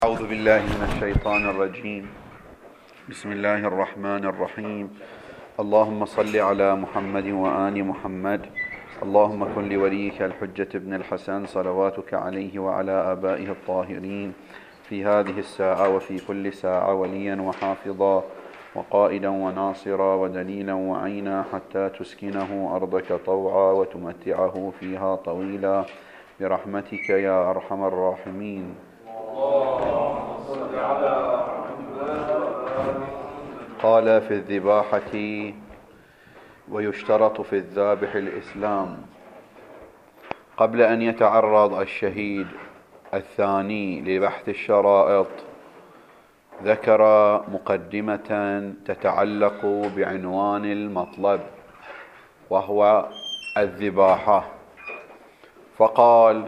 أعوذ بالله من الشيطان الرجيم. بسم الله الرحمن الرحيم. اللهم صل على محمد وآل محمد. اللهم كن لوليك الحجة ابن الحسن صلواتك عليه وعلى آبائه الطاهرين في هذه الساعة وفي كل ساعة وليا وحافظا وقائدا وناصرا ودليلا وعينا حتى تسكنه أرضك طوعا وتمتعه فيها طويلا برحمتك يا أرحم الراحمين. قال في الذباحة: ويشترط في الذابح الإسلام. قبل أن يتعرض الشهيد الثاني لبحث الشرائط ذكر مقدمة تتعلق بعنوان المطلب وهو الذباحة، فقال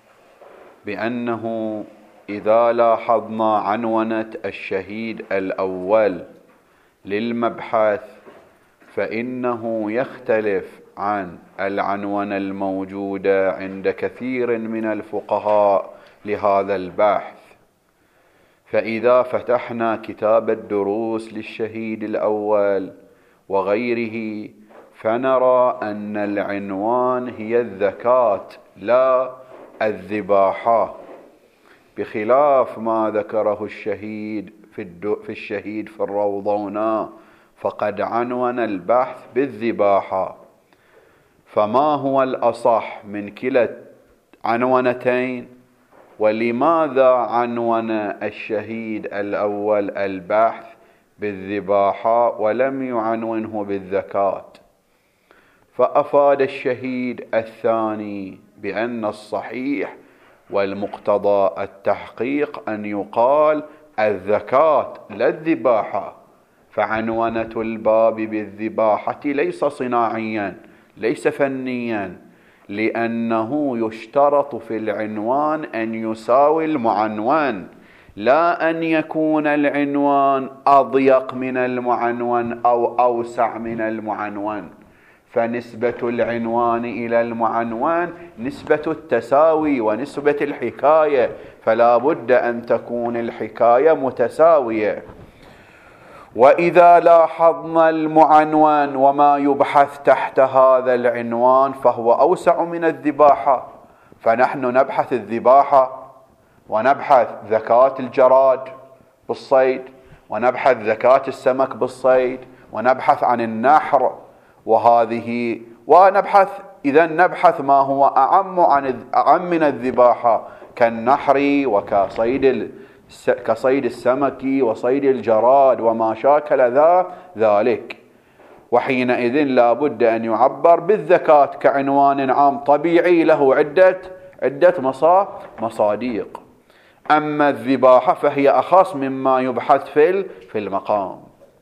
بأنه إذا لاحظنا عنونة الشهيد الأول للمبحث فإنه يختلف عن العنونة الموجودة عند كثير من الفقهاء لهذا البحث. فإذا فتحنا كتاب الدروس للشهيد الأول وغيره فنرى أن العنوان هي الزكاة لا الذباحة، بخلاف ما ذكره الشهيد في الشهيد في الروضونا، فقد عنون البحث بالذباحة. فما هو الأصح من كلا عنونتين؟ ولماذا عنون الشهيد الأول البحث بالذباحة ولم يعنونه بالزكاة؟ فأفاد الشهيد الثاني بأن الصحيح والمقتضى التحقيق أن يقال الزكاة لا الذباحة، فعنونة الباب بالذباحة ليس صناعيا ليس فنيا، لأنه يشترط في العنوان أن يساوي المعنون، لا أن يكون العنوان أضيق من المعنون أو أوسع من المعنون. فنسبة العنوان إلى المعنون نسبة التساوي ونسبة الحكاية، فلا بد أن تكون الحكاية متساوية. وإذا لاحظنا المعنون وما يبحث تحت هذا العنوان فهو أوسع من الذباحة، فنحن نبحث الذباحة ونبحث زكاة الجراد بالصيد ونبحث زكاة السمك بالصيد ونبحث عن النحر إذا نبحث ما هو أعم من الذباحة كالنحر كصيد السمك وصيد الجراد وما شاكل ذلك. وحينئذ لا بد أن يعبر بالزكاة كعنوان عام طبيعي له عدة مصاديق. أما الذباحة فهي أخص مما يبحث في المقام.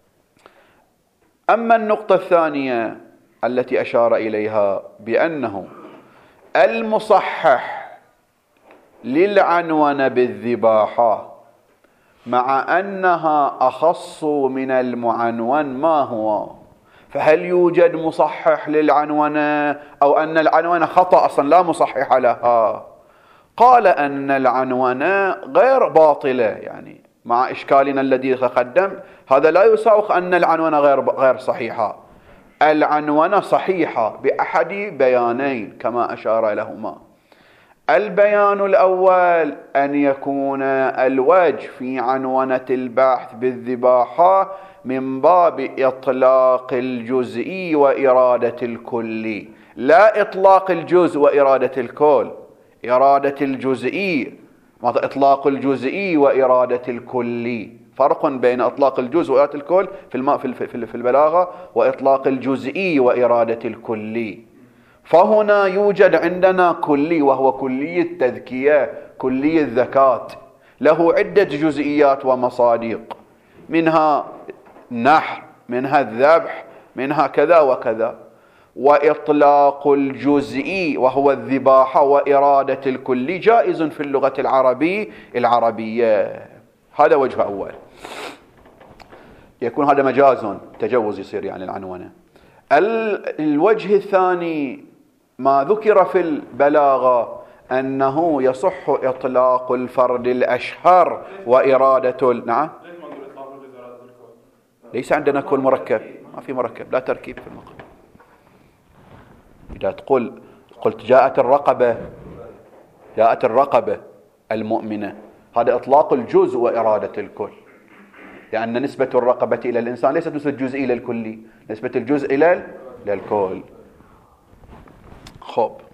أما النقطة الثانية التي أشار إليها بأنه المصحح للعنونة بالذباحة مع أنها أخص من المعنون ما هو؟ فهل يوجد مصحح للعنونة أو أن العنونة خطأ أصلا لا مصحح لها؟ قال أن العنونة غير باطلة، يعني مع إشكالنا الذي تقدم هذا لا يساوي أن العنونة غير صحيحة. العنونة صحيحة بأحد بيانين كما أشار لهما. البيان الأول أن يكون الوجه في عنونة البحث بالذباحة من باب إطلاق الجزئي وإرادة الكلي، لا إطلاق الجزء وإرادة الكل. إرادة الجزئي، إطلاق الجزئي وإرادة الكلي، فرق بين إطلاق الجزء وإرادة الكل في البلاغة وإطلاق الجزئي وإرادة الكلي. فهنا يوجد عندنا كلي وهو كلي التذكية، كلي الزكاة، له عدة جزئيات ومصادق، منها النحر، منها الذبح، منها كذا وكذا. وإطلاق الجزئي وهو الذباحة وإرادة الكلي جائز في اللغة العربية. هذا وجه أول، يكون هذا مجاز تجوز يصير يعني العنونة. الوجه الثاني ما ذكر في البلاغة أنه يصح إطلاق الفرد الأشهر وإرادة نعم. ليس عندنا كل مركب، ما في مركب، لا تركيب في المقام. إذا قلت جاءت الرقبة المؤمنة، هذا إطلاق الجزء وإرادة الكل، لأن نسبة الرقبة إلى الإنسان ليست نسبة الجزء إلى الكلي، نسبة الجزء إلى الكل. خب،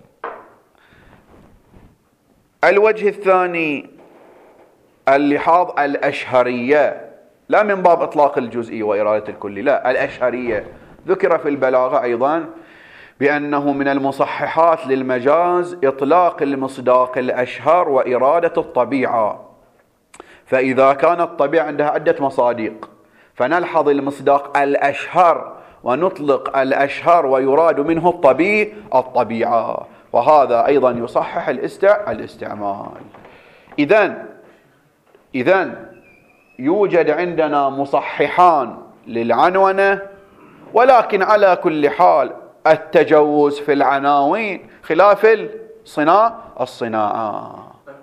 الوجه الثاني اللحاظ الأشهرية، لا من باب إطلاق الجزء وإرادة الكل، لا، الأشهرية. ذكر في البلاغة أيضا بأنه من المصححات للمجاز إطلاق المصداق الأشهر وإرادة الطبيعة. فإذا كانت الطبيعة عندها عدة مصادق، فنلحظ المصداق الأشهر ونطلق الأشهر ويراد منه الطبيعة، وهذا أيضا يصحح الاستعمال. إذن يوجد عندنا مصححان للعنونة، ولكن على كل حال التجوز في العناوين خلاف الصناعة.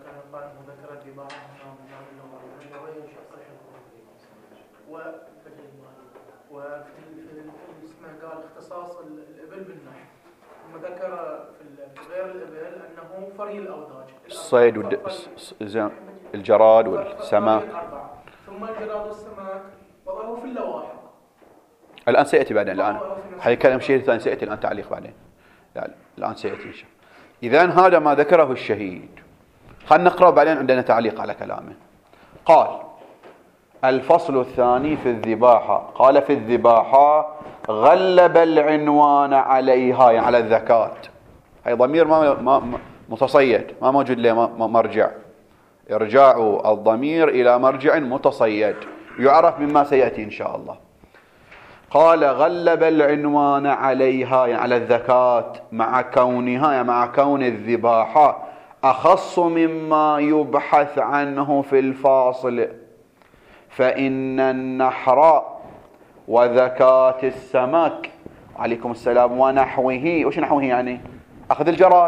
قال اختصاص الإبل بالنحل، ثم ذكر في غير الإبل أنه فري الأوداج، الصيد الجراد والسمك، ثم الجراد والسمك وضعه في اللواحق. الآن سيأتي بعدين، الآن حيكلم شيء ثاني سيأتي الآن تعليق بعدين، الآن سيأتي إن شاء الله. إذن هذا ما ذكره الشهيد. خلنا نقرأ بعدين عندنا تعليق على كلامه. قال: الفصل الثاني في الذباحة. قال: في الذباحة غلب العنوان عليها، يعني على الذكاة. هي ضمير ما متصيد، ما موجود له مرجع. ارجعوا الضمير إلى مرجع متصيد يعرف مما سيأتي إن شاء الله. قال: غلب العنوان عليها، يعني على الذكاة، مع كونها، يعني مع كون الذباحة أخص مما يبحث عنه في الفاصل، فإن النحر وذكاة السمك عليكم السلام ونحوه، وش نحوه يعني؟ أخذ الجراد،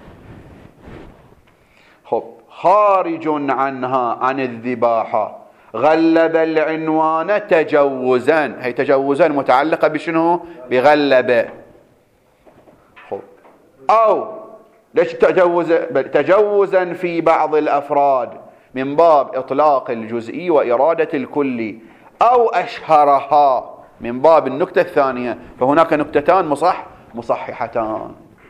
خب، خارج عنها، عن الذباحة. غلب العنوان تجوزا، هي تجوزا متعلقة بشنو؟ بغلب. خب، أو ليش تجوزا في بعض الأفراد من باب إطلاق الجزئي وإرادة الكلي، أو أشهرها من باب النكتة الثانية. فهناك نكتتان مصححتان.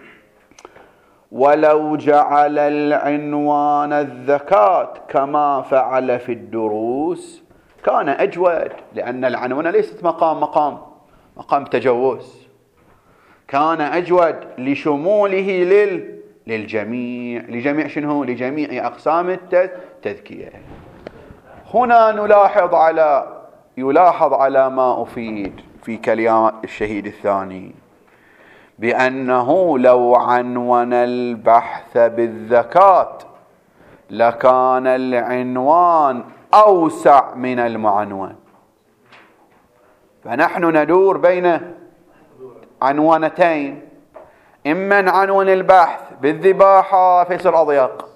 ولو جعل العنوان الذكاة كما فعل في الدروس كان أجود، لأن العنوان ليست مقام تجوز، كان أجود لشموله للجميع. لجميع شنو؟ لجميع أقسام التذكية. هنا يلاحظ على ما أفيد في كلام الشهيد الثاني، بأنه لو عنون البحث بالذكاة لكان العنوان أوسع من المعنون. فنحن ندور بين عنوانتين، إما نعنون البحث بالذباحة فيصير أضيق،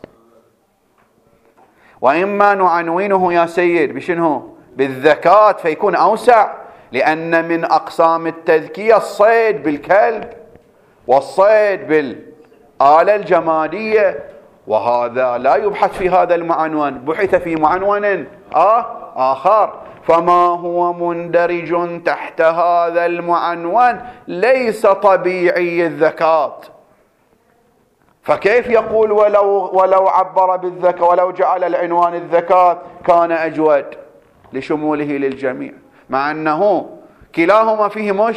وإما نعنونه يا سيد بشنو؟ بالذكاة فيكون أوسع، لأن من أقسام التذكية الصيد بالكلب والصيد بالآلة الجمادية، وهذا لا يبحث في هذا المعنون، بحث في معنون آخر. فما هو مندرج تحت هذا المعنون ليس طبيعي الذكاة. فكيف يقول ولو عبر بالذكاء، ولو جعل العنوان الذكاة كان أجود لشموله للجميع، مع أنه كلاهما فيه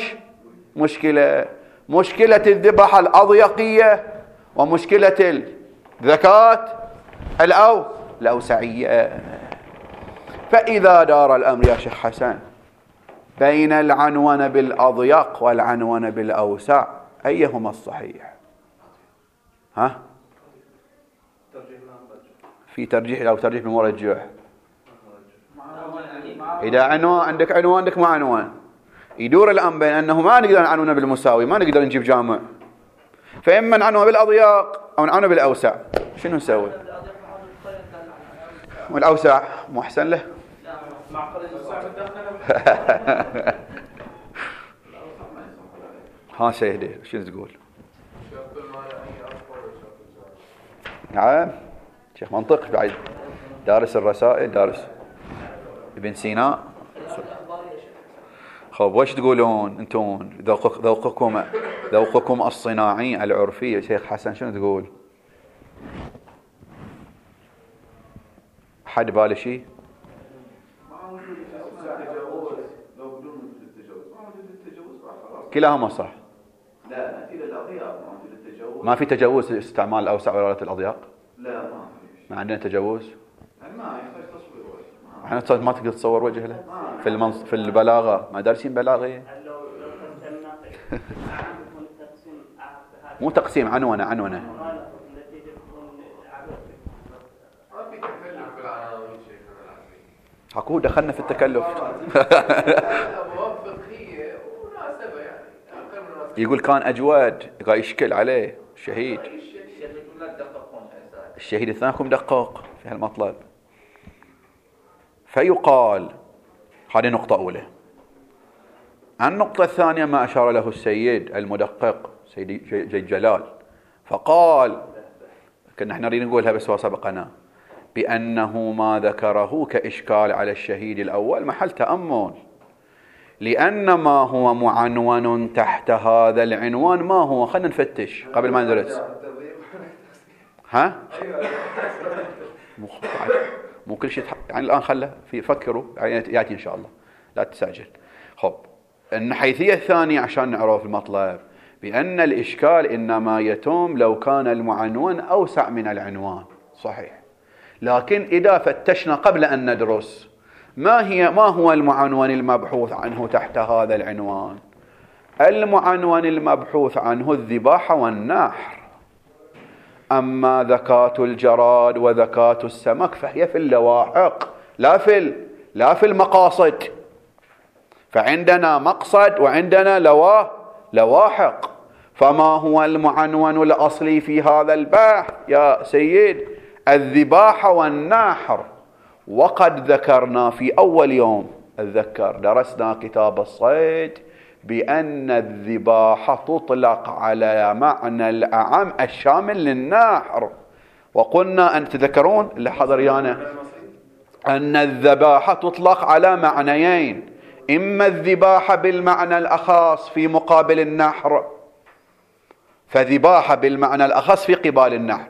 مشكلة الذبح الأضيقية ومشكلة الذكاة الأوسعية. فإذا دار الأمر يا شيخ حسن بين العنون بالأضيق والعنون بالأوسع، أيهما الصحيح؟ في ترجيح أو ترجيح بمرجح. إذا عندك عنوان عندك ما عنوان، يدور الأمر بين أنه ما نقدر نعنونه بالمساوي، ما نقدر نجيب جامع، فإما نعنونه بالأضيق أو نعنونه بالأوسع. شنو نسوي؟ والأوسع مو أحسن له؟ ها سيدي شنو تقول؟ نعم شيخ منطق بعد دارس الرسائل دارس ابن سينا. خب وش تقولون انتم ذوقكم الصناعي العرفي؟ شيخ حسن شنو تقول؟ حد باله شيء؟ كلاهما صح. لا في الأضياف ما في تجاوز استعمال الأوسع وإرادة الأضياق؟ لا ما عندنا تجاوز. ما يحتاج تصوير وجه. احنا ما تقدر تصور وجه له في البلاغة ما دارسين بلاغية. مو تقسيم عنونة. حكوا دخلنا في التكلف. يقول كان أجود يبغى يشكل عليه الشهيد. الشهيد اثنينكم دقق في هالمطلب. فيقال هذه نقطة أولى. النقطة الثانية ما أشار له السيد المدقق سيدي جيد جلال، فقال كنا احنا نريد نقولها بس وسبقنا بأنه ما ذكره كإشكال على الشهيد الأول محل تأمل، لأن ما هو معنون تحت هذا العنوان ما هو. خلنا نفتش قبل ما ندرس. ها؟ مو كل شيء يعني الآن خله فكروا يأتي إن شاء الله لا تستعجل. خب الحيثية الثانية عشان نعرف المطلب بأن الإشكال إنما يتم لو كان المعنون أوسع من العنوان. صحيح، لكن إذا فتشنا قبل أن ندرس ما هو المعنون المبحوث عنه تحت هذا العنوان؟ المعنون المبحوث عنه الذباحة والنحر. أما ذكاة الجراد وذكاة السمك فهي في اللواحق لا في المقاصد. فعندنا مقصد وعندنا لواحق. فما هو المعنون الأصلي في هذا البحث يا سيد؟ الذباحة والنحر. وقد ذكرنا في أول يوم أتذكر درسنا كتاب الصيد بأن الذباحة تطلق على معنى الأعم الشامل للنحر. وقلنا أن تذكرون اللي حضر يانا أن الذباحة تطلق على معنيين: إما الذباحة بالمعنى الأخص في مقابل النحر، فذباحة بالمعنى الأخص في قبال النحر،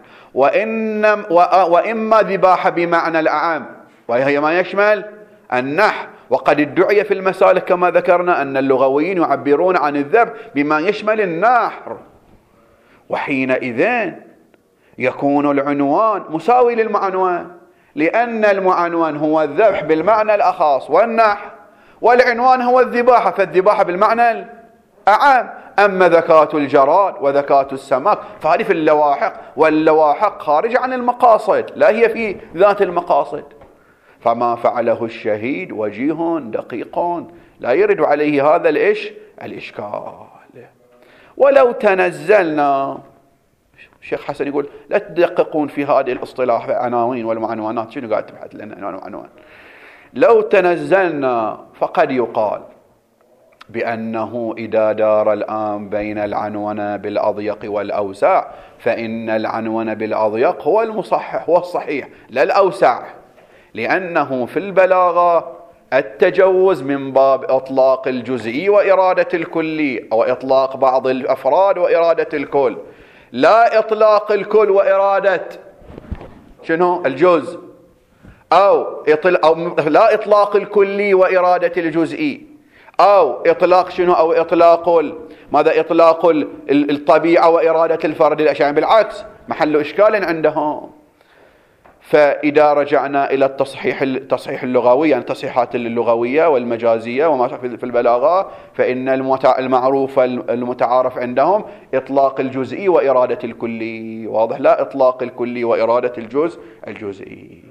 وإما ذباحة بمعنى الأعم وهي ما يشمل النحر. وقد ادعي في المسالك كما ذكرنا أن اللغويين يعبرون عن الذبح بما يشمل النحر، وحينئذ يكون العنوان مساوي للمعنون، لأن المعنون هو الذبح بالمعنى الأخص والنحر، والعنوان هو الذباحة، فالذباحة بالمعنى الأعم. أما ذكاة الجراد وذكاة السمك فهذه في اللواحق، واللواحق خارج عن المقاصد لا هي في ذات المقاصد. فما فعله الشهيد وجيه دقيق لا يرد عليه هذا الإشكال. ولو تنزلنا، الشيخ حسن يقول لا تدققون في هذه الاصطلاح العناوين والمعنوانات، شنو قاعد تبحث لنا عنوان؟ لو تنزلنا فقد يقال بأنه إذا دار الآن بين العنون بالأضيق والأوسع فإن العنون بالأضيق هو المصحح والصحيح لا الأوسع، لأنه في البلاغة التجوز من باب إطلاق الجزئي وإرادة الكلي، أو إطلاق بعض الأفراد وإرادة الكل، لا إطلاق الكل وإرادة شنو الجزء، أو لا إطلاق الكلي وإرادة الجزئي، أو إطلاق شنو، أو إطلاق ماذا، إطلاق الطبيعة وإرادة الفرد الأشياء. بالعكس محل إشكال عندهم. فإذا رجعنا إلى التصحيح اللغوي، يعني التصحيحات اللغوية والمجازية وما في البلاغة، فإن المعروف المتعارف عندهم إطلاق الجزئي وإرادة الكلي، واضح؟ لا إطلاق الكلي وإرادة الجزئي.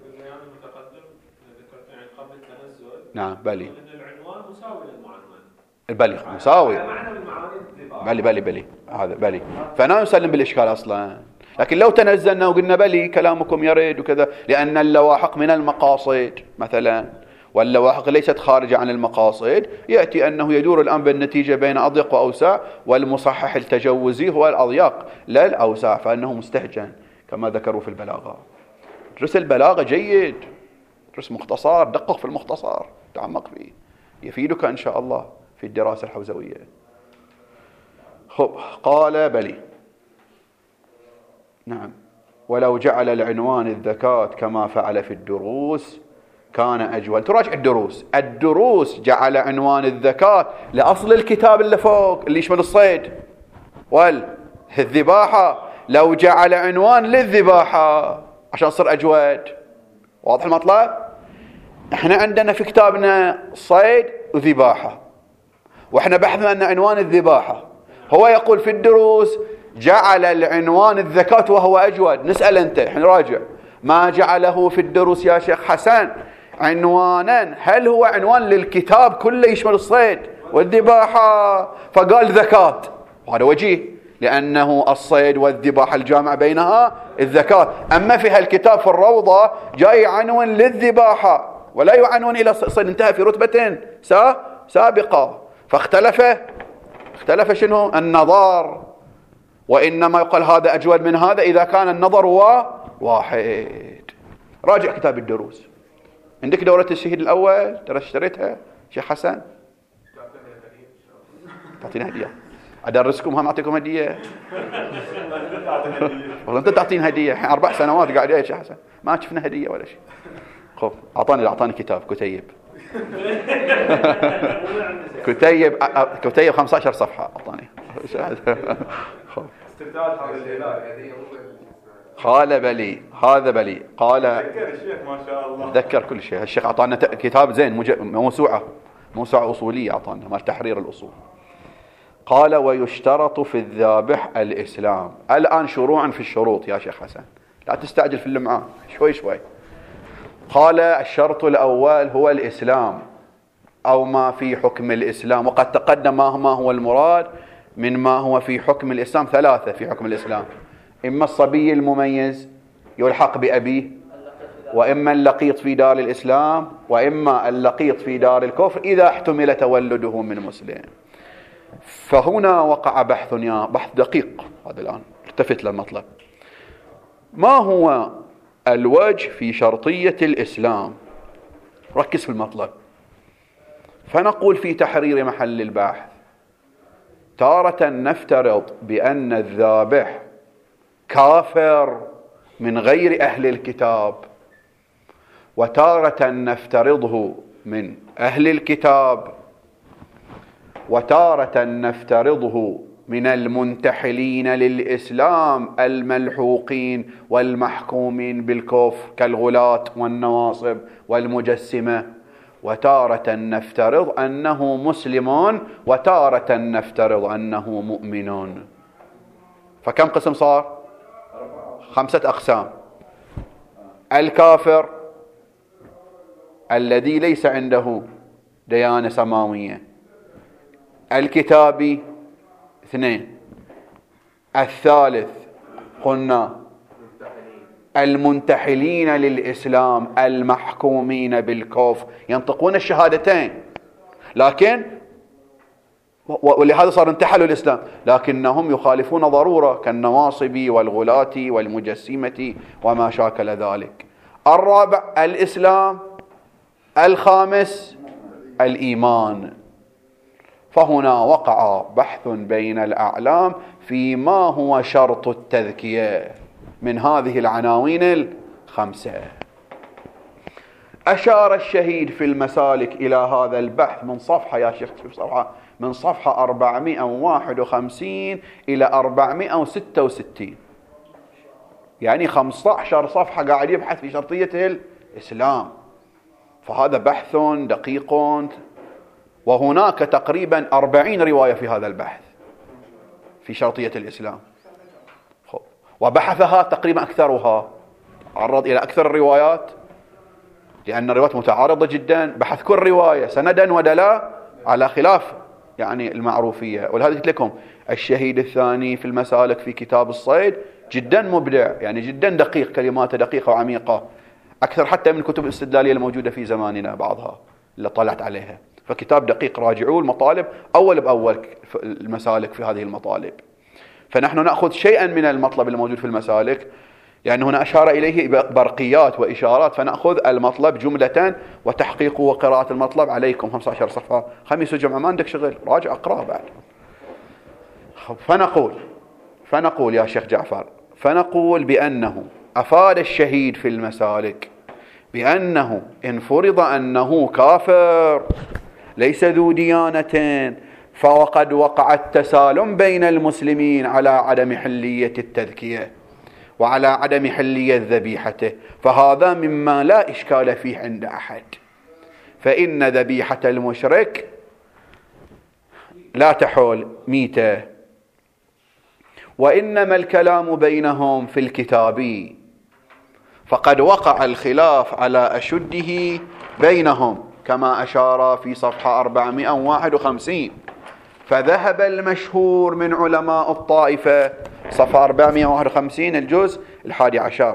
نعم بلي العنوان مساوي للمعنون. بلي مساوي. بلي هذا بلي. فأنا نسلم بالإشكال أصلا. لكن لو تنزلنا وقلنا بلي كلامكم يرد وكذا، لأن اللواحق من المقاصد مثلا، واللواحق ليست خارجة عن المقاصد، يأتي أنه يدور الآن بالنتيجة بين أضيق وأوسع، والمصحح التجوزي هو الأضيق لا الأوسع، فأنه مستهجن كما ذكروا في البلاغة. درس البلاغة جيد، درس مختصر، دقق في المختصر، تعمق فيه، يفيدك إن شاء الله في الدراسة الحوزوية. خب، قال بلي، نعم، ولو جعل العنوان الذكاة كما فعل في الدروس كان أجود. تراجع الدروس جعل عنوان الذكاة لأصل الكتاب اللي فوق اللي يشمل الصيد والذباحة، لو جعل عنوان للذباحة عشان تصير أجود. واضح المطلب؟ احنا عندنا في كتابنا صيد وذباحة، واحنا بحثنا أن عنوان الذباحة، هو يقول في الدروس جعل العنوان الذكاة وهو أجود. نسأل أنت، احنا راجع ما جعله في الدروس يا شيخ حسن عنوانا، هل هو عنوان للكتاب كله يشمل الصيد والذباحة؟ فقال ذكاة، وهذا وجيه، لأنه الصيد والذباحة الجامع بينها الذكاة. أما في هالكتاب في الروضة جاي عنوان للذباحة ولا يعنون إلى الصيد، انتهى في رتبة سابقة، اختلف شنو النظر، وإنما يقال هذا أجود من هذا إذا كان النظر هو واحد. راجع كتاب الدروس. عندك دورة الشهيد الأول ترى اشتريتها شيخ حسن؟ تعطينا هدية؟ أدرسكم هم أعطيكم هدية؟ والله أنت تعطينا هدية، الحين 4 سنوات قاعد يا شيخ حسن ما شفنا هدية ولا شيء. خب، أعطاني كتاب كتيب 15 صفحة أعطاني. قال بلي، هذا بلي، قال ذكر الشيخ ما شاء الله، ذكر كل شيء. الشيخ أعطانا كتاب زين، موسوعة أصولية أعطانا مال تحرير الأصول. قال ويشترط في الذابح الإسلام. الآن شروعا في الشروط يا شيخ حسن، لا تستعجل في اللمعان، شوي. قال الشرط الأول هو الإسلام أو ما في حكم الإسلام، وقد تقدم ما هو المراد من ما هو في حكم الإسلام. 3 في حكم الإسلام: إما الصبي المميز يلحق بأبيه، وإما اللقيط في دار الإسلام، وإما اللقيط في دار الكفر إذا احتمل تولده من مسلم. فهنا وقع بحث دقيق. هذا الآن التفت للمطلب، ما هو الوجه في شرطية الإسلام؟ ركز في المطلب. فنقول في تحرير محل البحث: تارة نفترض بأن الذابح كافر من غير أهل الكتاب، وتارة نفترضه من أهل الكتاب، وتارة نفترضه من المنتحلين للإسلام الملحوقين والمحكومين بالكفر كالغلاة والنواصب والمجسمة، وتارة نفترض أنه مسلم، وتارة نفترض أنه مؤمن. فكم قسم صار؟ 5 أقسام: الكافر الذي ليس عنده ديانة سماوية، الكتابي 2، الثالث قلنا المنتحلين للإسلام المحكومين بالكفر، ينطقون الشهادتين لكن ولهذا صار انتحلوا الإسلام، لكنهم يخالفون ضرورة كالنواصب والغلاة والمجسمة وما شاكل ذلك. الرابع الإسلام، الخامس الإيمان. فهنا وقع بحث بين الأعلام فيما هو شرط التذكية من هذه العناوين ال5. أشار الشهيد في المسالك إلى هذا البحث من صفحة يا شيخ، صفحة من صفحة 451 إلى 466، يعني 15 صفحة قاعد يبحث في شرطية الإسلام. فهذا بحث دقيق، وهناك تقريبا 40 رواية في هذا البحث في شرطية الإسلام. وبحثها تقريبا أكثرها، عرض إلى أكثر الروايات لأن الروايات متعارضة جدا، بحث كل رواية سندا ودلا على خلاف يعني المعروفية. ولهذا قلت لكم الشهيد الثاني في المسالك في كتاب الصيد جدا مبدع، يعني جدا دقيق، كلماته دقيقة وعميقة أكثر حتى من الكتب الاستدلالية الموجودة في زماننا بعضها اللي طلعت عليها. فكتاب دقيق، راجعوا المطالب أول بأول المسالك في هذه المطالب. فنحن نأخذ شيئا من المطلب الموجود في المسالك، لأن هنا أشار إليه برقيات وإشارات، فنأخذ المطلب جملة وتحقيق وقراءة المطلب عليكم 15 صفحة، خميس وجمعة ما عندك شغل، راجع أقرأ بعد. فنقول يا شيخ جعفر، فنقول بأنه أفاد الشهيد في المسالك بأنه إن فرض أنه كافر ليس ذو ديانة، فوقد وقع التسالم بين المسلمين على عدم حلية التذكية وعلى عدم حلية ذبيحته، فهذا مما لا إشكال فيه عند أحد. فإن ذبيحة المشرك لا تحول ميتة، وإنما الكلام بينهم في الكتاب، فقد وقع الخلاف على أشده بينهم كما أشار في صفحة 451. فذهب المشهور من علماء الطائفة، صفحة 451 الجزء 11،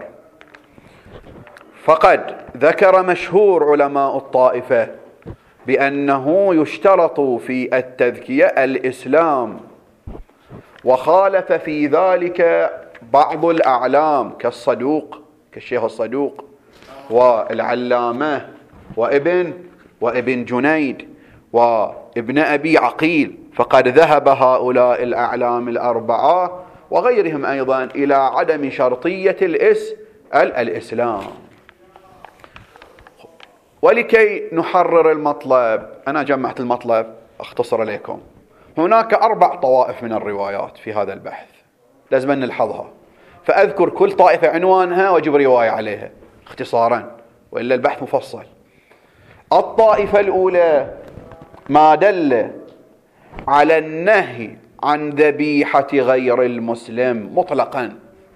فقد ذكر مشهور علماء الطائفة بأنه يشترط في التذكية الإسلام، وخالف في ذلك بعض الأعلام كالشيخ الصدوق والعلامة وابن جنيد وابن أبي عقيل. فقد ذهب هؤلاء الأعلام الأربعة وغيرهم أيضا إلى عدم شرطية الإسلام. ولكي نحرر المطلب، أنا جمعت المطلب أختصر لكم. هناك 4 طوائف من الروايات في هذا البحث لازم نلحظها، فأذكر كل طائفة عنوانها وأجيب رواية عليها اختصارا، وإلا البحث مفصل. الطائفة الأولى ما دل على النهي عن ذبيحة غير المسلم مطلقا،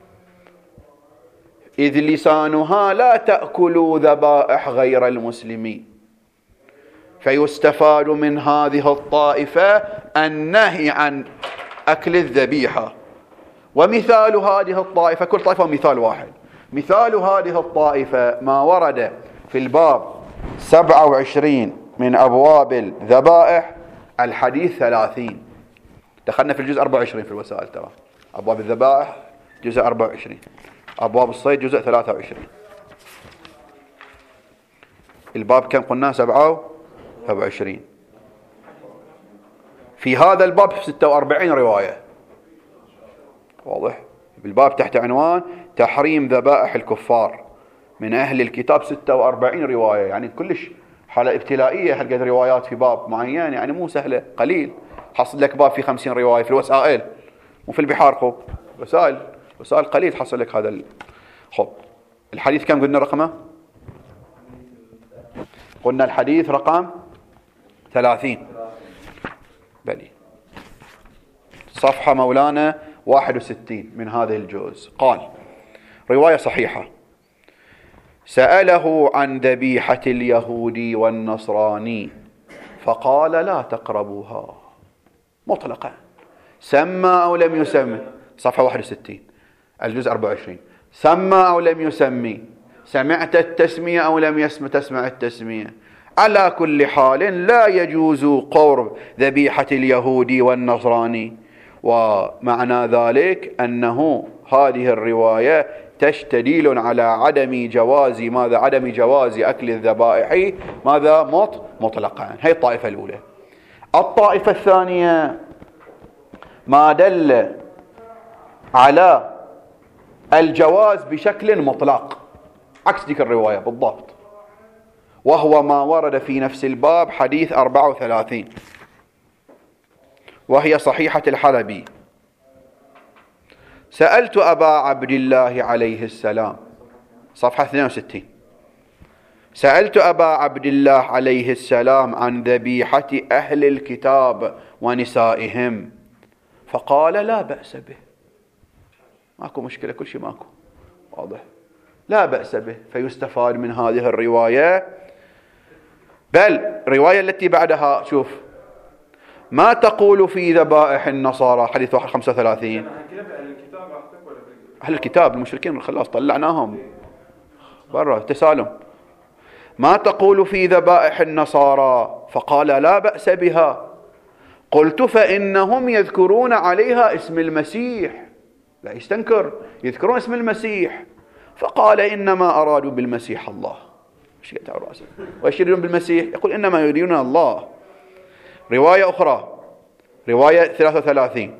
إذ لسانها لا تأكل ذبائح غير المسلمين، فيستفاد من هذه الطائفة النهي عن أكل الذبيحة. ومثال هذه الطائفة، كل طائفة مثال واحد، مثال هذه الطائفة ما ورد في الباب 27 من أبواب الذبائح الحديث 30. دخلنا في الجزء 24 في الوسائل، ترى أبواب الذبائح جزء 24، أبواب الصيد جزء 23. الباب كم قلنا؟ 27. في هذا الباب 46 رواية، واضح؟ بالباب تحت عنوان تحريم ذبائح الكفار من أهل الكتاب 46 رواية، يعني كلش حالة ابتلائية هالقد روايات في باب معين، يعني مو سهلة، قليل. حصل لك باب في 50 رواية في الوسائل، وفي البحار خب وسائل قليل حصل لك هذا خب. الحديث كم قلنا رقمه؟ قلنا الحديث رقم 30 بلي، صفحة مولانا 61 من هذه الجزء. قال رواية صحيحة: سأله عن ذبيحة اليهودي والنصراني فقال لا تقربوها مطلقا، سمى أو لم يسمي. صفحة 61 الجزء 24. سمى أو لم يسمي، سمعت التسمية أو لم تسمع التسمية، على كل حال لا يجوز قرب ذبيحة اليهودي والنصراني. ومعنى ذلك أنه هذه الرواية تشتديل على عدم جواز ماذا؟ عدم جواز أكل الذبائح ماذا؟ مطلقا. هي الطائفة الأولى. الطائفة الثانية ما دل على الجواز بشكل مطلق عكس ذيك الرواية بالضبط، وهو ما ورد في نفس الباب حديث 34، وهي صحيحة الحلبي: سألت أبا عبد الله عليه السلام، صفحة 62، سألت أبا عبد الله عليه السلام عن ذبيحة أهل الكتاب ونسائهم فقال لا بأس به. ماكو مشكلة، كل شيء ماكو، واضح، لا بأس به. فيستفاد من هذه الرواية. بل الرواية التي بعدها شوف ما تقول في ذبائح النصارى، حديث 35. أهل الكتاب المشركين خلاص طلعناهم برا تسالم. ما تقول في ذبائح النصارى؟ فقال لا بأس بها. قلت فإنهم يذكرون عليها اسم المسيح. لا يستنكر، يذكرون اسم المسيح. فقال إنما أرادوا بالمسيح الله. وإيش يريدون بالمسيح؟ يقول إنما يريدون الله. رواية أخرى، رواية 33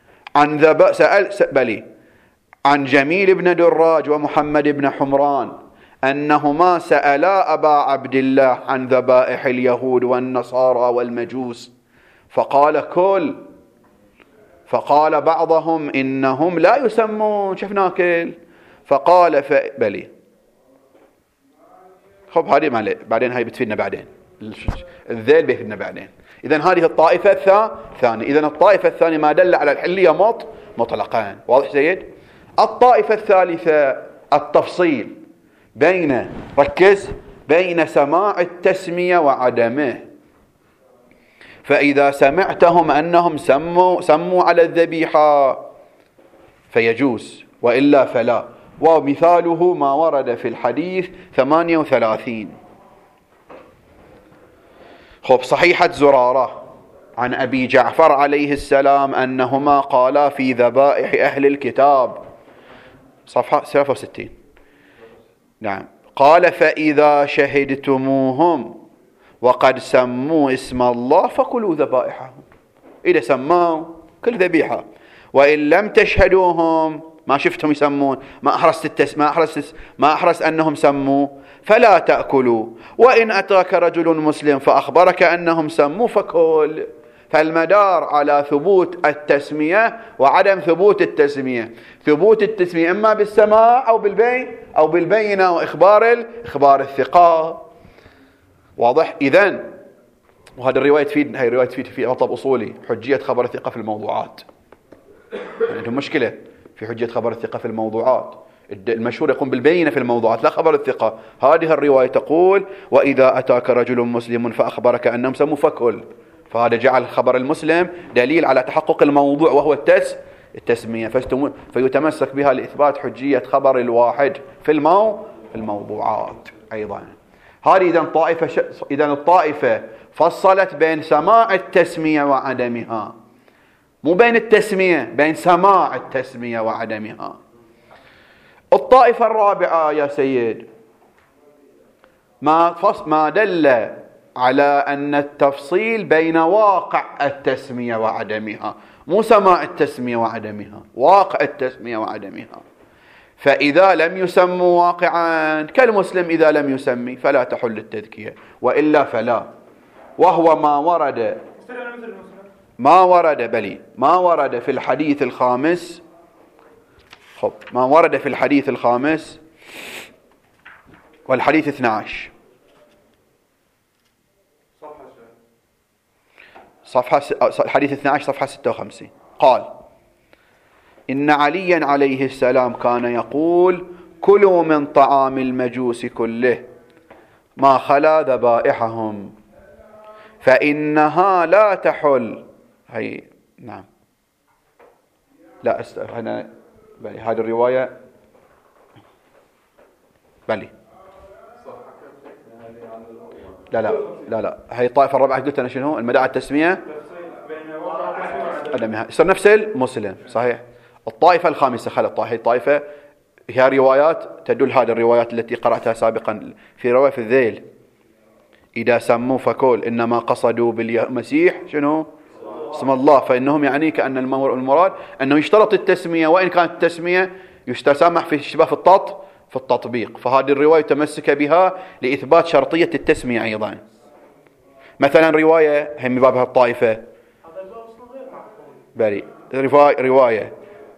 عن جميل بن دراج ومحمد بن حمران أنهما سألا أبا عبد الله عن ذبائح اليهود والنصارى والمجوس فقال كل. فقال بعضهم إنهم لا يسمون، شفنا كل. فقال بلي. خب هذه بعدين هاي بتفيدنا بعدين، الذيل بيفيدنا بعدين. إذن هذه الطائفة الثانية. إذن الطائفة الثانية ما دل على الحلية مطلقان. واضح سيد؟ الطائفة الثالثة التفصيل بين سماع التسمية وعدمه. فإذا سمعتهم أنهم سموا على الذبيحة فيجوز، وإلا فلا. ومثاله ما ورد في الحديث 38. خب صحيحة زرارة عن أبي جعفر عليه السلام أنهما قالا في ذبائح أهل الكتاب، صفحة 63. نعم. قال فإذا شهدتموهم وقد سموا اسم الله فكلوا ذبائحهم. إذا سموا كل ذبيحة، وإن لم تشهدوهم ما شفتهم يسمون، ما أحرزت أنهم سموا فلا تأكلوا. وإن أتاك رجل مسلم فأخبرك أنهم سموا فكل. فالمدار على ثبوت التسمية وعدم ثبوت التسمية. ثبوت التسمية إما بالسماع أو بالبينة وإخبار الثقة. واضح؟ إذن وهذا الرواية تفيد، هاي الرواية تفيد في مطلب أصولي حجية خبر الثقة في الموضوعات. عندهم مشكلة في حجية خبر الثقة في الموضوعات. المشهور يقوم بالبينة في الموضوعات لا خبر الثقة. هذه الرواية تقول وإذا أتاك رجل مسلم فأخبرك أنهم سموا فكل. فهذا جعل خبر المسلم دليل على تحقق الموضوع وهو التسمية، فيتمسك بها لإثبات حجية خبر الواحد في الموضوعات أيضا. هذه إذن الطائفة فصلت بين سماع التسمية وعدمها، مو بين التسمية، بين سماع التسمية وعدمها. الطائفة الرابعة يا سيد ما دل على أن التفصيل بين واقع التسمية وعدمها، مو سماع التسمية وعدمها، واقع التسمية وعدمها. فإذا لم يسموا واقعا كالمسلم إذا لم يسمي فلا تحل التذكية، وإلا فلا. وهو ما ورد في الحديث الخامس. خب ما ورد في الحديث الخامس والحديث 12 الحديث 12 صفحة 56. قال إن عليا عليه السلام كان يقول كلوا من طعام المجوس كله ما خلا ذبائحهم فإنها لا تحل. هي نعم لا أنا بلي هذه الرواية بلي لا هي الطائفة الرابعة قلت أنا شنو المدعى التسمية يصير نفس المسلم صحيح. الطائفة الخامسة هي الطائفة هي روايات تدل هذه الروايات التي قرأتها سابقا في رواية في الذيل إذا سموا فكل إنما قصدوا بالمسيح شنو اسم الله، فإنهم يعني كأن المراد أنه يشترط التسمية وإن كانت التسمية يستسمح في اشتباه في التطبيق. فهذه الرواية تمسك بها لإثبات شرطية التسمية أيضا. مثلا رواية هم بابها الطائفة بلي رواية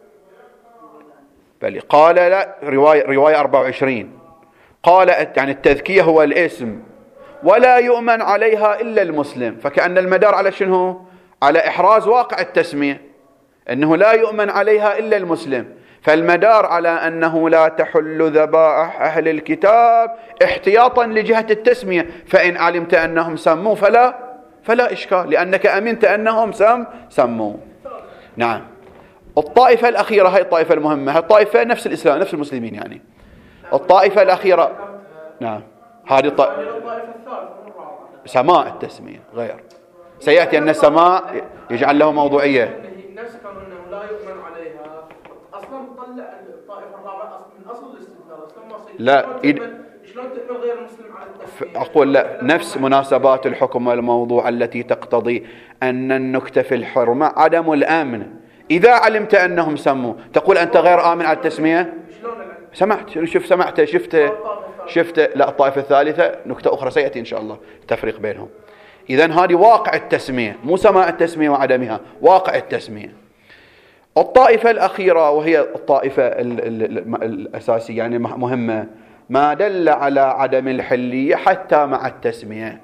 بلي قال لا رواية 24 قالت يعني التذكية هو الاسم ولا يؤمن عليها إلا المسلم، فكأن المدار على شنو؟ على إحراز واقع التسمية أنه لا يؤمن عليها إلا المسلم، فالمدار على أنه لا تحل ذبائح أهل الكتاب احتياطا لجهة التسمية. فإن علمت أنهم سموا فلا إشكال لأنك أمنت أنهم سموا. نعم. الطائفة الأخيرة هي الطائفة المهمة، هي الطائفة نفس الإسلام نفس المسلمين يعني. الطائفة الأخيرة نعم هذه الطائفة الثالثة والرابعة سماع التسمية غير، سيأتي أن السماع يجعل له موضوعية. نفس قانون انه لا يؤمن عليها اصلا تطلع الطائفه الرابعه من اصل الاستدلال اصلا ما صير. لا شلون تؤمن غير المسلم على التسميه؟ أقول لا، نفس مناسبات الحكم والموضوع التي تقتضي أن النكتة في الحرمة عدم الأمن. إذا علمت أنهم سموا تقول أنت غير آمن على التسمية؟ سمعت شفت لا الطائفة الثالثة نكتة أخرى سيأتي إن شاء الله التفريق بينهم. إذن هذه واقع التسمية، مو سماع التسمية وعدمها، واقع التسمية. الطائفة الأخيرة وهي الطائفة الأساسية يعني مهمة، ما دل على عدم الحلية حتى مع التسمية،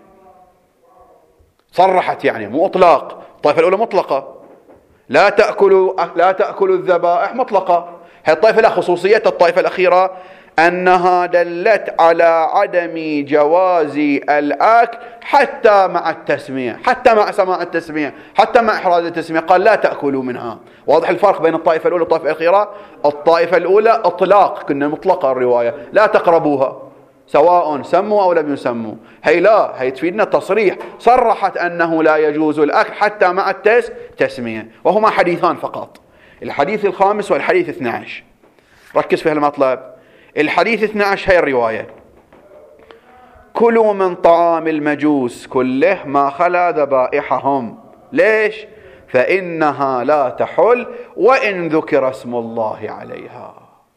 صرحت يعني مو إطلاق. الطائفة الأولى مطلقة، لا تأكلوا الذبائح مطلقة. هي الطائفة لا، خصوصية الطائفة الأخيرة أنها دلت على عدم جواز الأكل حتى مع التسمية، حتى مع سماع التسمية، حتى مع إحراز التسمية، قال لا تأكلوا منها. واضح الفرق بين الطائفة الأولى والطائفة الأخيرة. الطائفة الأولى إطلاق، كنا مطلقة الرواية لا تقربوها سواء سموا أو لم يسموا. هي لا، هي تفيدنا تصريح، صرحت أنه لا يجوز الأكل حتى مع التسمية، وهما حديثان فقط، الحديث الخامس والحديث 12. ركز في هالمطلب. الحديث 12 هي الرواية: كلوا من طعام المجوس كله ما خلا ذبائحهم. ليش؟ فإنها لا تحل وإن ذكر اسم الله عليها.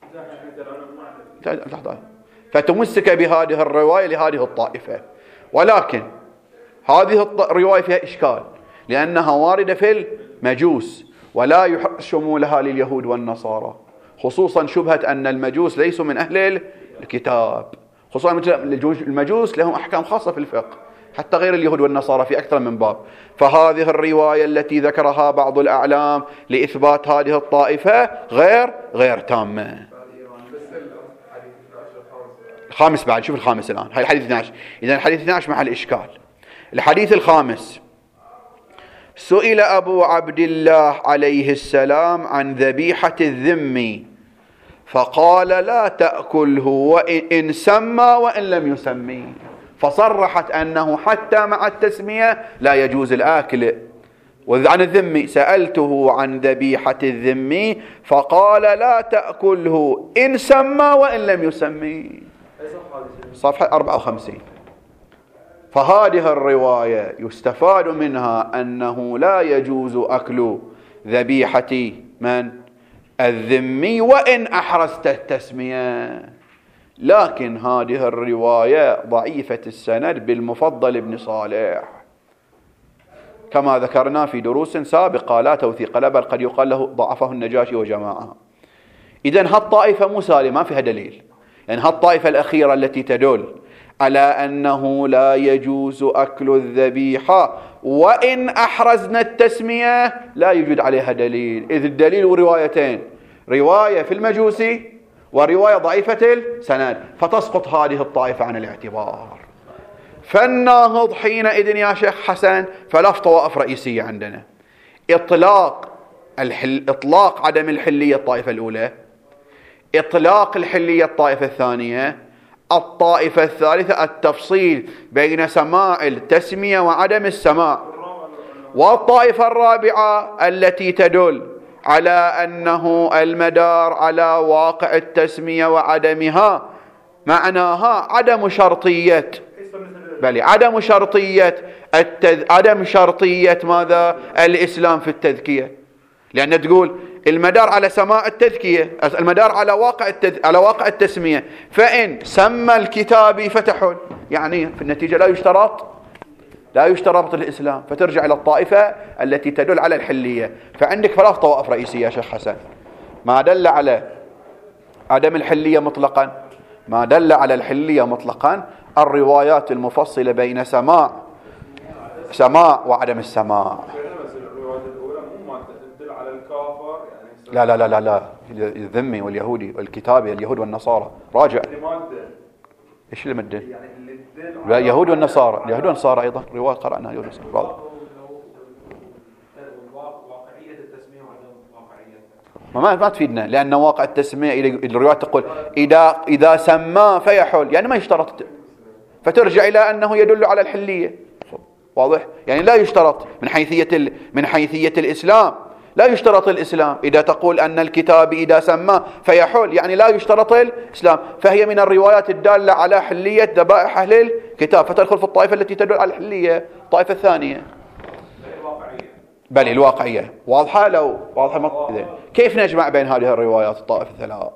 فتمسك بهذه الرواية لهذه الطائفة، ولكن هذه الرواية فيها إشكال لأنها واردة في المجوس ولا يحق شمولها لليهود والنصارى، خصوصا شبهة أن المجوس ليسوا من أهل الكتاب، خصوصا المجوس لهم أحكام خاصة في الفقه حتى غير اليهود والنصارى في أكثر من باب. فهذه الرواية التي ذكرها بعض الأعلام لإثبات هذه الطائفة غير تامة. الخامس بعد، شوف الخامس الآن، هاي الحديث 12. إذن الحديث 12 محل إشكال. الحديث الخامس: سئل أبو عبد الله عليه السلام عن ذبيحة الذم فقال لا تأكله وإن سمى وإن لم يسمي، فصرحت أنه حتى مع التسمية لا يجوز الآكل. وعن الذم: سألته عن ذبيحة الذم فقال لا تأكله إن سمى وإن لم يسمي. صفحة 54. فهذه الرواية يستفاد منها أنه لا يجوز أكل ذبيحة من الذمي وإن أحرزت التسمية. لكن هذه الرواية ضعيفة السند بالمفضل بن صالح كما ذكرنا في دروس سابقة، لا توثيق له، بل قد يقال له ضعفه النجاشي وجماعة. إذن هالطائفة مو سالمة، ما فيها دليل. يعني هالطائفة الأخيرة التي تدل على أنه لا يجوز أكل الذبيحة وإن أحرزنا التسمية لا يوجد عليها دليل، إذ الدليل روايتين، رواية في المجوسي ورواية ضعيفة السند، فتسقط هذه الطائفة عن الاعتبار. فالناهض حينئذ يا شيخ حسن ثلاث طوائف رئيسية عندنا: إطلاق عدم الحلية الطائفة الأولى، إطلاق الحلية الطائفة الثانية، الطائفة الثالثة التفصيل بين سماع التسمية وعدم السماع، والطائفة الرابعة التي تدل على أنه المدار على واقع التسمية وعدمها، معناها عدم شرطية عدم شرطية ماذا؟ الإسلام في التذكية، لأن تقول المدار على سماع التذكية، المدار على واقع التسمية، فإن سمى الكتابي فتحل، يعني في النتيجة لا يشترط الإسلام، فترجع إلى الطائفة التي تدل على الحلية. فعندك ثلاث طوائف رئيسية يا شيخ حسن: ما دل على عدم الحلية مطلقا، ما دل على الحلية مطلقا، الروايات المفصلة بين سماع وعدم السماع. لا الذمي واليهودي والكتابي، اليهود والنصارى، راجع ايش اللي مده؟ لا يهود والنصارى ايضا روايه قرأنا يهود والنصارى. واقعيه التسميه وعدم واقعيه ما تفيدنا، لأن واقع التسمية الرواية تقول إذا سماه فيحل، يعني ما يشترط، فترجع إلى أنه يدل على الحلية. واضح؟ يعني لا يشترط من حيثية الإسلام، لا يشترط الإسلام. إذا تقول أن الكتاب إذا سماه فيحل، يعني لا يشترط الإسلام، فهي من الروايات الدالة على حلية ذبائح أهل الكتاب، فتدخل في الطائفة التي تدل على الحلية، الطائفة الثانية. بل الواقعية واضحة. لو واضحة كيف نجمع بين هذه الروايات الطائفة الثلاث؟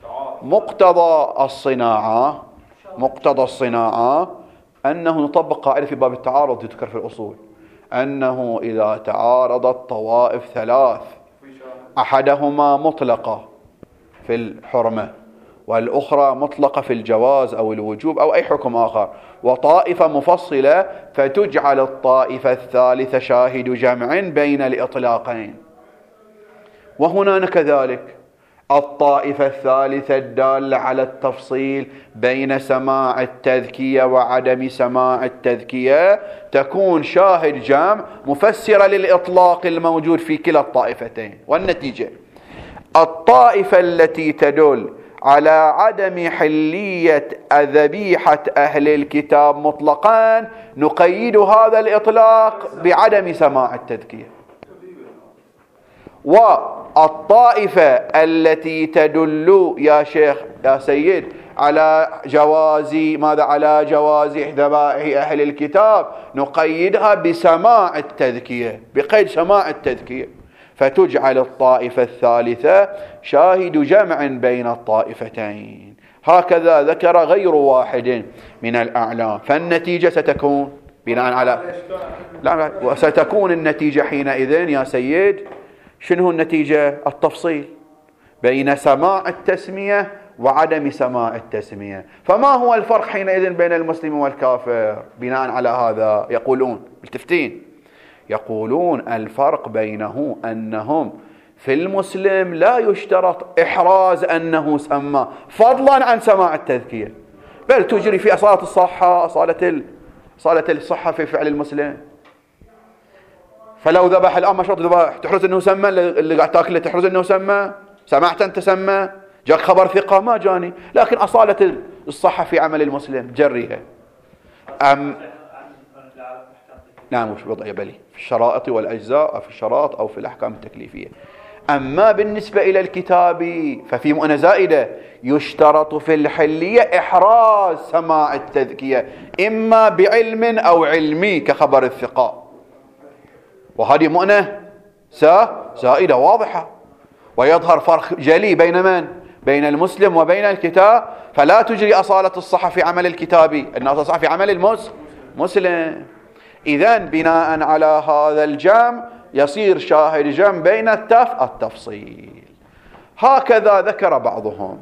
مقتضى الصناعة أنه نطبق قاعدة في باب التعارض تذكر في الأصول، أنه إذا تعارضت طوائف ثلاث، أحدهما مطلقة في الحرمة والأخرى مطلقة في الجواز أو الوجوب أو أي حكم آخر، وطائفة مفصلة، فتجعل الطائفة الثالثة شاهد جمع بين الإطلاقين. وهنا كذلك الطائفة الثالثة الدالة على التفصيل بين سماع التذكية وعدم سماع التذكية تكون شاهد جمع مفسرة للإطلاق الموجود في كلا الطائفتين. والنتيجة الطائفة التي تدل على عدم حلية ذبيحة أهل الكتاب مطلقا نقيد هذا الإطلاق بعدم سماع التذكية. والطائفة التي تدل يا شيخ يا سيد على جواز على جواز ذبائح أهل الكتاب نقيدها بسماع التذكية، بقيد سماع التذكية، فتجعل الطائفة الثالثة شاهد جمع بين الطائفتين. هكذا ذكر غير واحد من الأعلام. فالنتيجة ستكون بناء على وستكون النتيجة حينئذ يا سيد شنو النتيجة؟ التفصيل بين سماع التسمية وعدم سماع التسمية. فما هو الفرق حينئذ بين المسلم والكافر؟ بناء على هذا يقولون التفتين، يقولون الفرق بينه أنهم في المسلم لا يشترط إحراز أنه سمى فضلا عن سماع التذكية، بل تجري في أصالة الصحة، أصالة الصحة في فعل المسلم. فلو ذبح الآن مشروط ذبائح تحرز أنه سمى، اللي قاعد تاكله تحرز أنه سمى، سمعت أنت سمى، جاك خبر ثقة ما جاني، لكن أصالة الصحة في عمل المسلم جريها. نعم وش وضع يبلي في الشرائط والأجزاء، في الشرائط أو في الأحكام التكليفية. أما بالنسبة إلى الكتاب ففي مؤنة زائدة، يشترط في الحلية إحراز سماع التذكية إما بعلم أو علمي كخبر الثقة، وهذه مؤنة زائدة واضحة. ويظهر فرق جلي بين من؟ بين المسلم وبين الكتاب، فلا تجري أصالة الصحة في عمل الكتابي، أن أصالة الصحة في عمل المسلم. إذن بناء على هذا الجمع يصير شاهد جمع بين التفصيل. هكذا ذكر بعضهم.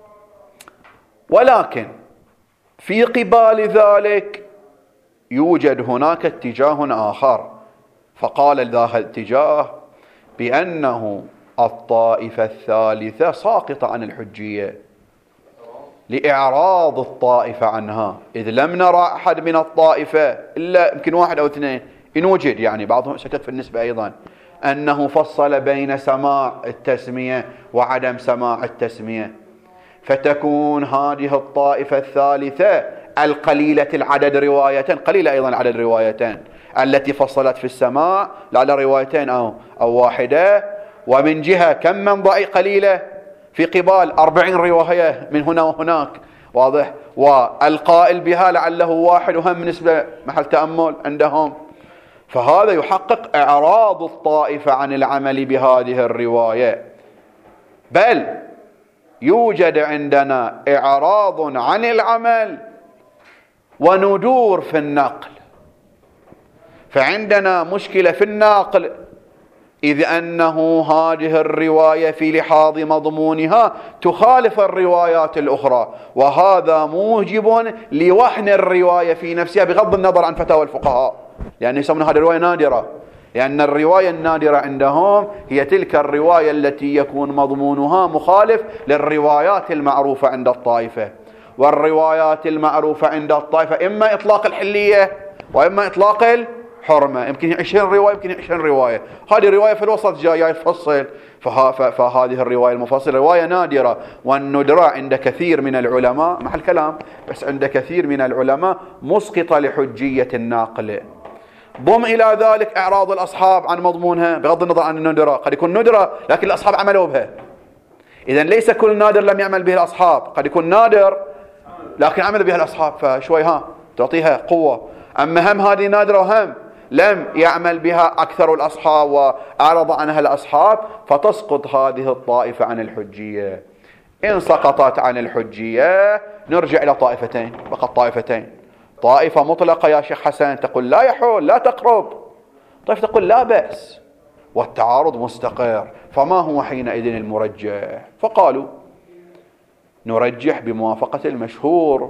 ولكن في قبال ذلك يوجد هناك اتجاه آخر، فقال ذا الاتجاه بأنه الطائفة الثالثة ساقطة عن الحجية لإعراض الطائفة عنها، إذ لم نرى أحد من الطائفة إلا يمكن واحد أو اثنين إن وجد، يعني بعضهم سكت في النسبة أيضا، أنه فصل بين سماع التسمية وعدم سماع التسمية. فتكون هذه الطائفة الثالثة القليلة العدد روايتين، قليلة أيضا العدد روايتين، التي فصلت في السماع على روايتين أو واحدة، ومن جهة كم من ضعيف قليلة في قبال 40 رواية من هنا وهناك، واضح، والقائل بها لعله واحد وهم نسبة محل تأمل عندهم. فهذا يحقق إعراض الطائفة عن العمل بهذه الرواية، بل يوجد عندنا إعراض عن العمل وندور في النقل. فعندنا مشكلة في النقل، إذ أنه هذه الرواية في لحاظ مضمونها تخالف الروايات الأخرى، وهذا موجب لوهن الرواية في نفسها بغض النظر عن فتاوى الفقهاء، لأن يسمون هذه الرواية نادرة، لأن الرواية النادرة عندهم هي تلك الرواية التي يكون مضمونها مخالف للروايات المعروفة عند الطائفة. والروايات المعروفة عند الطائفة إما إطلاق الحلية وإما إطلاق حرمة، يمكن 20 رواية، يمكن 20 رواية. هذه رواية في الوسط جاي يفصل، فهذه الرواية المفصلة رواية نادرة، والندرة عند كثير من العلماء محل كلام، بس عند كثير من العلماء مسقطة لحجية الناقل. ضم إلى ذلك إعراض الأصحاب عن مضمونها بغض النظر عن الندرة، قد يكون ندرة لكن الأصحاب عملوا بها. إذن ليس كل نادر لم يعمل به الأصحاب، قد يكون نادر لكن عمل بها الأصحاب، فشوي تعطيها قوة. أما هم هذه نادرة وهم لم يعمل بها أكثر الأصحاب وأعرض عنها الأصحاب، فتسقط هذه الطائفة عن الحجية. إن سقطت عن الحجية نرجع إلى طائفتين، فقط طائفتين. طائفة مطلقة يا شيخ حسن تقول لا يحول لا تقرب، طائفة تقول لا بأس، والتعارض مستقر. فما هو حينئذ المرجح؟ فقالوا نرجح بموافقة المشهور،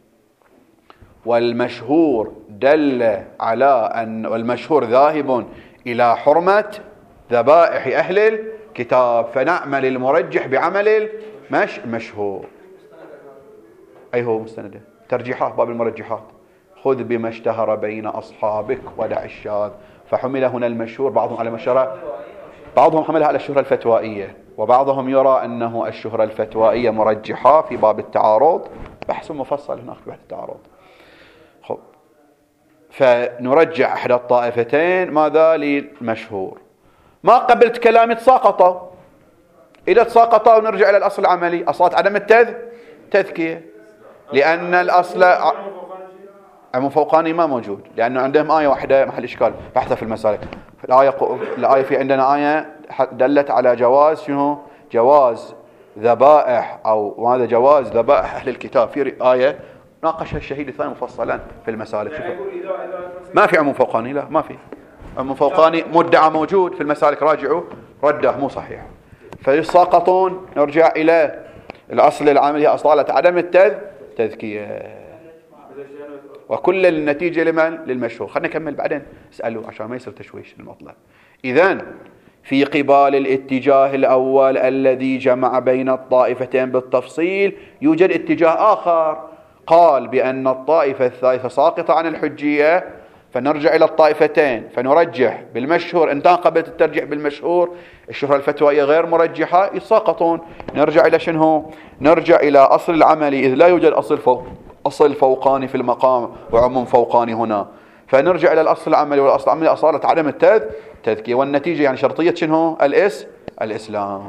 والمشهور دل على أن والمشهور ذاهب إلى حرمة ذبائح أهل الكتاب، فنعمل المرجح بعمل المشهور. أي هو مستنده ترجيحات باب المرجحات. خذ بما اشتهر بين أصحابك ودع الشاذ. فحمل هنا المشهور، بعضهم على مشهورة، بعضهم حملها على الشهرة الفتوائية، وبعضهم يرى أنه الشهرة الفتوائية مرجحة في باب التعارض. بحث مفصل هناك في بحث التعارض. خب، فنرجع أحد الطائفتين ماذا للمشهور. ما قبلت كلامي تساقطوا، إذا تساقطوا نرجع إلى الأصل العملي، أصلات عدم التذكية، لأن الأصل عموم فوقاني ما موجود، لأنه عندهم آية واحدة محل إشكال بحثها في المسالك. الآية في عندنا آية دلت على جواز شنو؟ جواز ذبائح أو ماذا جواز ذبائح أهل الكتاب. في آية ناقشها الشهيد الثاني مفصلا في المسالك. ما في عموم فوقاني، لا ما في عموم فوقاني، مدعى موجود في المسالك، راجعوا رده مو صحيح. فيساقطون نرجع إلى الأصل العملي، أصالة عدم التذكية، وكل النتيجة لمن؟ للمشهور. خلنا نكمل بعدين اسألوا عشان ما يصير تشويش المطلب. إذن في قبال الاتجاه الأول الذي جمع بين الطائفتين بالتفصيل يوجد اتجاه آخر قال بأن الطائفة الثالثة ساقطة عن الحجية، فنرجع إلى الطائفتين فنرجح بالمشهور. إن قبلت الترجيح بالمشهور الشهرة الفتوائية غير مرجحة يساقطون. نرجع إلى شنو؟ نرجع إلى أصل العملي، إذ لا يوجد أصل فوقاني في المقام وعموم فوقاني هنا، فنرجع إلى الأصل العملي، والأصل العملي أصالة عدم التذكية، والنتيجة يعني شرطية شنو؟ الإسلام.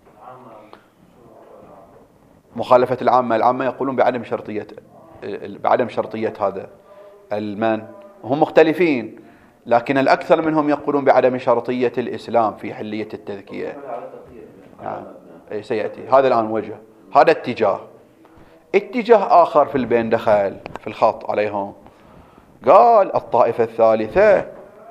مخالفة العامة يقولون بعدم شرطية هذا المن، هم مختلفين، لكن الأكثر منهم يقولون بعدم شرطية الإسلام في حلية التذكية. يعني سيأتي هذا الآن وجه، هذا اتجاه آخر في البين دخل في الخط عليهم، قال الطائفة الثالثة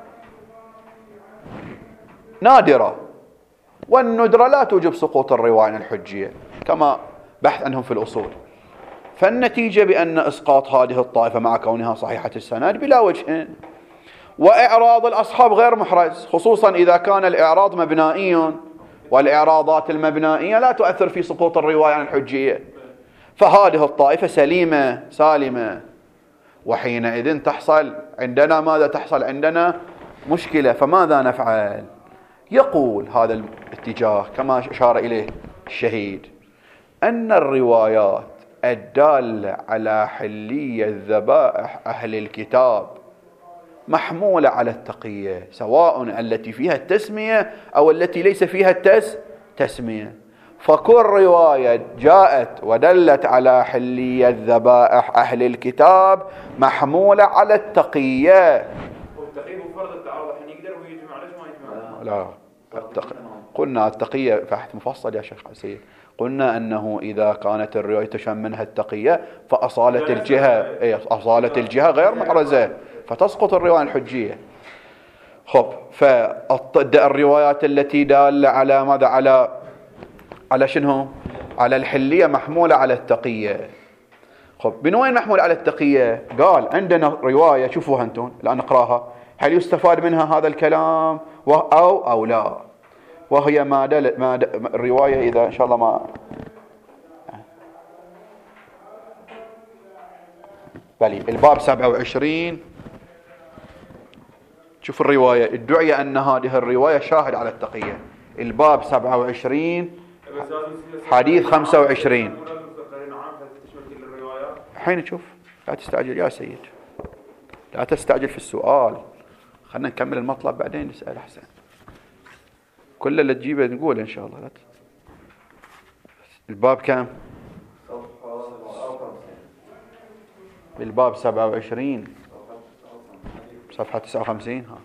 نادرة، والندرة لا توجب سقوط الرواية عن الحجية كما بحث عنهم في الأصول، فالنتيجة بأن إسقاط هذه الطائفة مع كونها صحيحة السند بلا وجه. وإعراض الأصحاب غير محرز، خصوصا إذا كان الإعراض مبنائي، والإعراضات المبنائية لا تؤثر في سقوط الرواية عن الحجية، فهذه الطائفة سالمة. وحينئذ تحصل عندنا ماذا؟ تحصل عندنا مشكلة. فماذا نفعل؟ يقول هذا الاتجاه كما أشار إليه الشهيد أن الروايات الدالة على حلية ذبائح أهل الكتاب محمولة على التقية، سواء التي فيها التسمية أو التي ليس فيها التسمية. فكل رواية جاءت ودلت على حلية ذبائح أهل الكتاب محمولة على التقية. والتقية مفرد التعارض الحين يقدر ويجمع، ليش ما يجمع؟ لا قلنا التقية بحث مفصل يا شيخ حسين، قلنا أنه إذا كانت الرواية تشملها التقية فأصالة الجهة غير محرزة، فتسقط الرواية الحجية. خب، فالروايات التي دالة على ماذا؟ على شنو؟ على الحلية محمولة على التقية. خب، من وين محمولة على التقية؟ قال عندنا رواية، شوفوها انتم الآن نقراها، هل يستفاد منها هذا الكلام أو لا؟ وهي الرواية إذا إن شاء الله ما بلي الباب 27 شوف الرواية، ادعي أن هذه الرواية شاهد على التقية. الباب 27 حديث 25. الحين شوف، لا تستعجل يا سيد، لا تستعجل في السؤال، خلنا نكمل المطلب بعدين نسأل أحسن. كل اللي تجيبه نقول إن شاء الله. لا الباب كم؟ الباب 27 صفحة 59. ها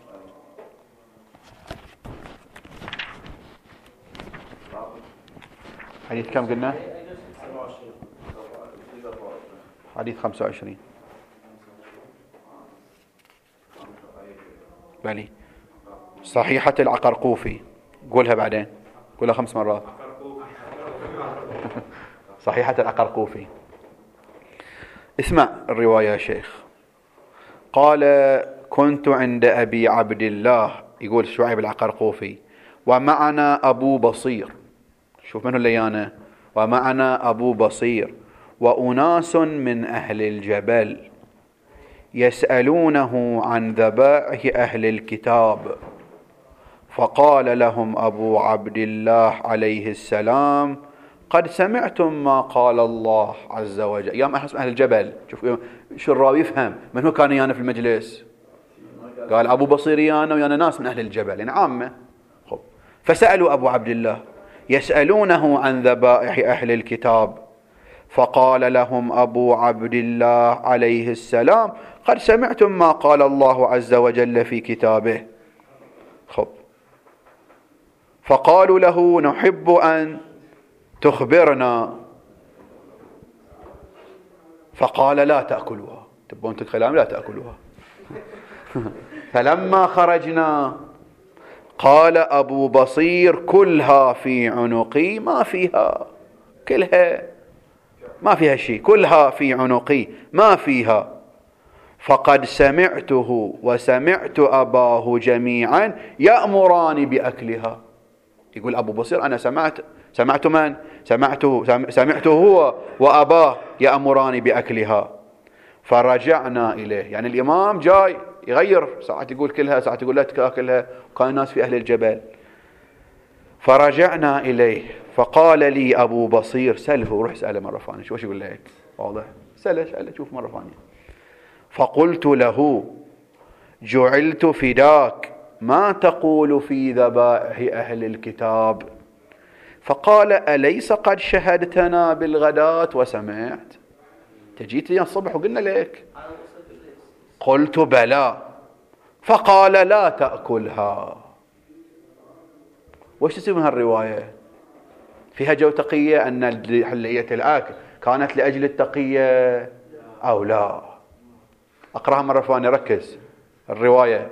حديث كم قلنا؟ حديث 25. بلي صحيحة العقرقوفي، قولها بعدين، قولها 5 مرات. صحيحة العقرقوفي. اسمع الرواية يا شيخ. قال: كنت عند أبي عبد الله، يقول شعيب العقرقوفي، ومعنا أبو بصير. شوف منه اللي أنا، ومعنا أبو بصير وأناس من أهل الجبل يسألونه عن ذبائح أهل الكتاب، فقال لهم أبو عبد الله عليه السلام: قد سمعتم ما قال الله عز وجل. يا أهل الجبل، شوف شو الراوي يفهم من هو كان يانا في المجلس. قال أبو بصير يانا ويانا ناس من أهل الجبل، يعني عامة. فسألوا أبو عبد الله يسألونه عن ذبائح أهل الكتاب، فقال لهم أبو عبد الله عليه السلام: قد سمعتم ما قال الله عز وجل في كتابه. فقالوا له: نحب أن تخبرنا. فقال: لا تأكلوها. تبون الكلام؟ لا تأكلوها. فلما خرجنا قال أبو بصير: كلها في عنقي، ما فيها، كلها ما فيها شيء، كلها في عنقي ما فيها. فقد سمعته وسمعت أباه جميعا يأمران بأكلها. يقول أبو بصير: أنا سمعت من؟ سمعته هو وأباه يأمران بأكلها. فرجعنا إليه، يعني الإمام جاي يغير، ساعات يقول كلها، ساعات يقول لا تأكلها، وكان الناس في أهل الجبل. فرجعنا إليه فقال لي أبو بصير: سله، روح اسأله مرة ثانية، شو يقول لك؟ واضح، سأله شوف مرة ثانية. فقلت له: جعلت فداك، ما تقول في ذبائح أهل الكتاب؟ فقال: أليس قد شهدتنا بالغداة وسمعت؟ تجيت لي الصبح وقلنا لك. قلت: بلى. فقال: لا تأكلها. وش تسوي من هالرواية؟ فيها جو تقية أن حلية الأكل كانت لأجل التقية أو لا؟ أقرأها مرة ثانية، ركز الرواية.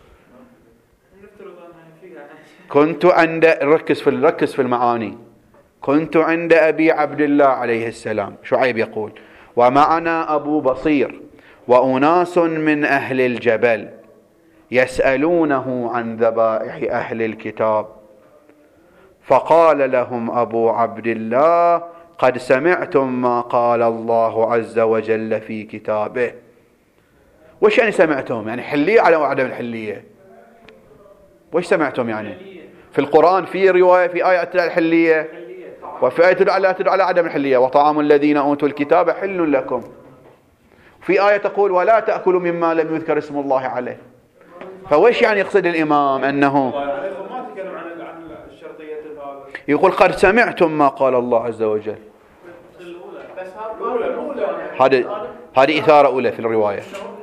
كنت عند، ركز في المعاني. كنت عند أبي عبد الله عليه السلام، شعيب يقول: ومعنا أبو بصير وأناس من أهل الجبل يسألونه عن ذبائح أهل الكتاب، فقال لهم أبو عبد الله: قد سمعتم ما قال الله عز وجل في كتابه. وش يعني سمعتم؟ يعني حلية على عدم الحلية؟ وش سمعتم يعني؟ في القرآن في رواية، في آية تدل على الحلية، وفي آية تدل على عدم الحلية. وطعام الذين أوتوا الكتاب حل لكم. في آية تقول: ولا تأكلوا مما لم يذكر اسم الله عليه. فوش يعني يقصد الإمام؟ أنه يقول: قد سمعتم ما قال الله عز وجل. هذه إثارة أولى في الرواية.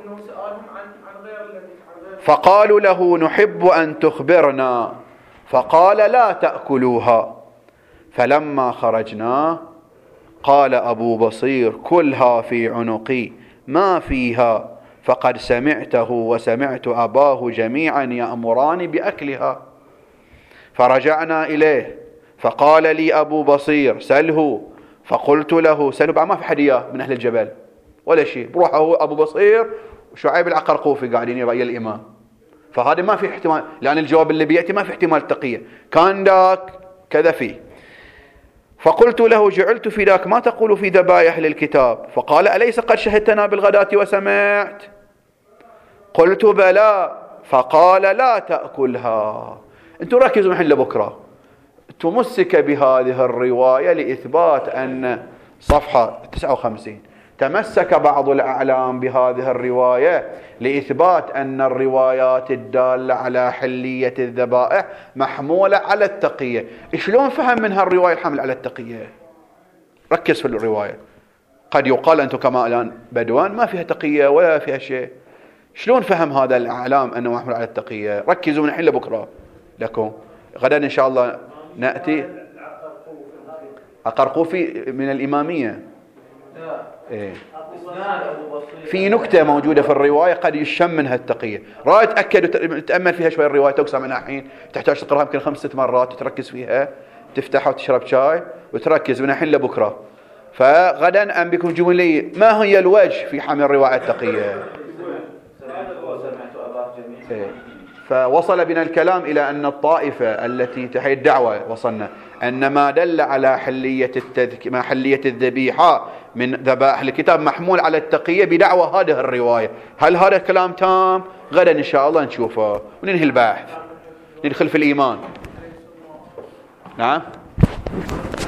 فقالوا له: نحب أن تخبرنا. فقال: لا تأكلوها. فلما خرجنا قال أبو بصير: كلها في عنقي ما فيها، فقد سمعته وسمعت أباه جميعا يأمران بأكلها. فرجعنا إليه فقال لي أبو بصير: سله. فقلت له: سله، ما في حد إياه من أهل الجبل ولا شيء، بروح هو أبو بصير وشعيب العقرقوفي قاعدين يرأي الإمام. فهذا ما في احتمال، لأن الجواب اللي بيأتي ما في احتمال تقية، كان ذاك كذا فيه. فقلت له: جعلت فداك، ما تقول في ذبائح للكتاب؟ فقال: أليس قد شهدتنا بالغداة وسمعت؟ قلت: بلى. فقال لا تأكلها. انتم ركزوا الحين لبكرة. تمسك بهذه الرواية لإثبات أن صفحة 59 تمسك بعض الأعلام بهذه الرواية لإثبات أن الروايات الدالة على حلية الذبائح محمولة على التقية. شلون فهم من هالرواية الحمل على التقية؟ ركز في الرواية. قد يقال أنتم كما الآن بدوان ما فيها تقية ولا فيها شيء. شلون فهم هذا الأعلام أنه محمول على التقية؟ ركزوا من الحين لبكرة لكم. غدا إن شاء الله نأتي. القرقوفي من الإمامية. إيه. في نكتة موجودة في الرواية قد يشم منها التقية. رأي تأكد وتأمل فيها شوي الرواية توسع منها الحين تحتاج تقرأها يمكن 5 مرات وتركز فيها تفتحها وتشرب شاي وتركز من الحين لبكرة. فغدا أن بكم تجيبون لي ما هي الوجه في حمل رواية التقية. إيه. فوصل بنا الكلام إلى أن الطائفة التي تحيي الدعوة وصلنا أن ما دل على حلية الذبيحة من ذبائح الكتاب محمول على التقية بدعوة هذه الرواية. هل هذا الكلام تام؟ غدا إن شاء الله نشوفه وننهي البحث ندخل في الإيمان. نعم.